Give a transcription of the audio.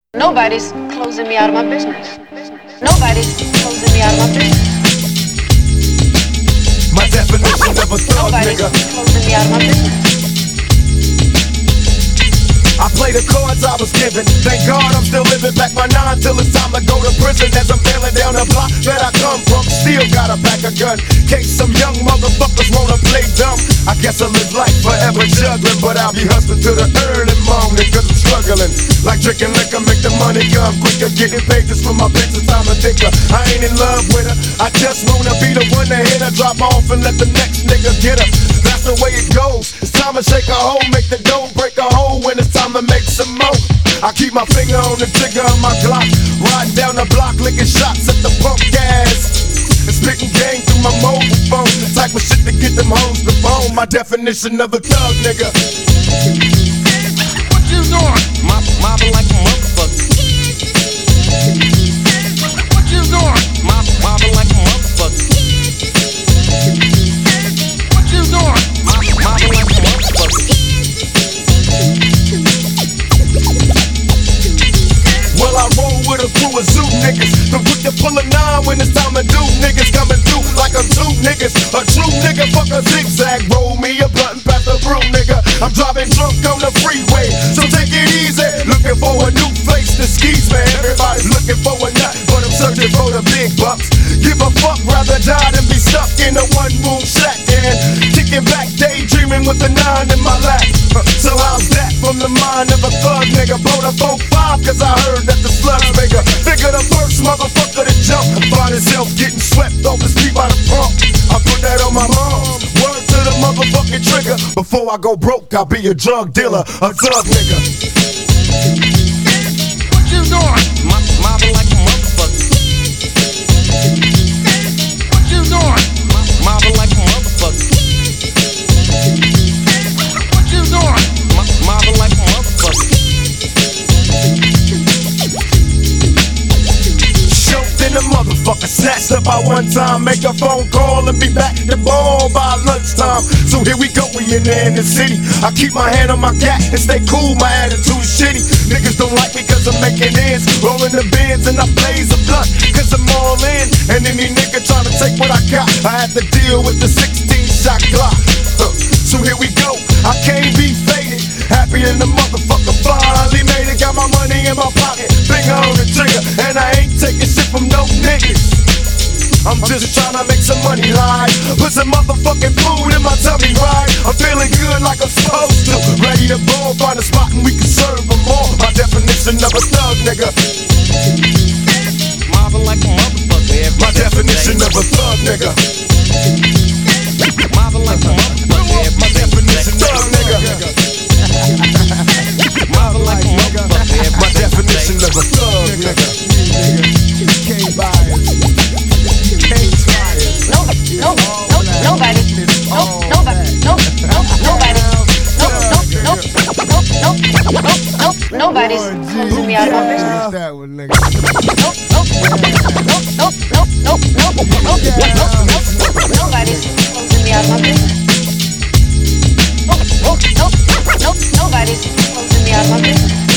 Nobody's closing me out of my business. Nobody's closing me out of my business. My definition of a thug, Nobody's nigga. closing me out of my business. I play the cards I was given. Thank God I'm still living back my nine till it's time to go to prison. As I'm bailing down the block that I come from, still got a pack of gun. Case some young motherfuckers wanna play dumb. I guess I live life forever juggling, but I'll be hustling till the early morning, cause I'm struggling. Like drinking liquor, make the money come quicker. Getting paid just for my bitch, it's time to think her. I ain't in love with her, I just wanna be the one to hit her. Drop off and let the next nigga get her. That's the way it goes. It's time to shake a hole, make the dough, break a hole when it's time to make some more. I keep my finger on the trigger of my Glock, riding down the block, licking shots at the pump gas, and spitting game through my mobile phone. The type of shit to get them hoes to bone. My definition of a thug, nigga. What you doing? Mobbing like a motherfucker. What you doing? Mobbing like a motherfucker. What you doing? Mobbing like a motherfucker. Well, I roll with a crew of zoo niggas. Then put the pull a nine when it's time to do. Niggas coming through like I'm two niggas. A true nigga, fuck a zigzag. Roll me a blunt and pass the brew, nigga. I'm driving drunk on the freeway, so take it easy. Looking for a new face to skis, man. Everybody's looking for a nut, but I'm searching for the big bucks. Give a fuck, rather die than be stuck in a one-room shack. And kicking back, daydreaming with a nine in my lap. So how's that from the mind of a thug nigga? Blow the 4-5, cause I heard that the slugs bigger. Figure the first motherfucker to jump, find himself getting swept off his feet by the pump. I put that on my mom. Word to the motherfucking trigger. Before I go broke, I'll be a drug dealer, a thug nigga. What you doing? Mobbing like a motherfucker. What you doing? Mobbing like a motherfucker. What you doing? Mobbing like a motherfucker. Choked in the motherfucker, snatched up by one time. Make a phone call and be back to ball by lunchtime. So here we go, we in the inner city. I keep my hand on my gat and stay cool, my attitude shitty. Niggas don't like me cause I'm making ends, rolling the bins and I blaze a blunt cause I'm all in. And any nigga trying to take what I got, I had to deal with the 16-shot Glock. So here we go, I can't be faded. Happy in the motherfucker, finally made it. Got my money in my pocket, finger on the trigger, and I ain't taking shit from no niggas. I'm just trying to make some money, right? Put some motherfucking food in my tummy, right? I'm feeling good like I'm supposed to. Ready to ball, find a spot and we can serve them all. My definition of a thug, nigga. Mobbing like a motherfucker. My definition of a thug, nigga. Mobbing like a motherfucker. My definition of a nigga. Mobbing like a motherfucker. My definition of a thug, nigga. Can't buy it. Can't try it. Nobody. Nobody. All Nobody's closing me out of my business. That one, nigga. Nobody's closing me out of my business. Nobody's closing me out of my business.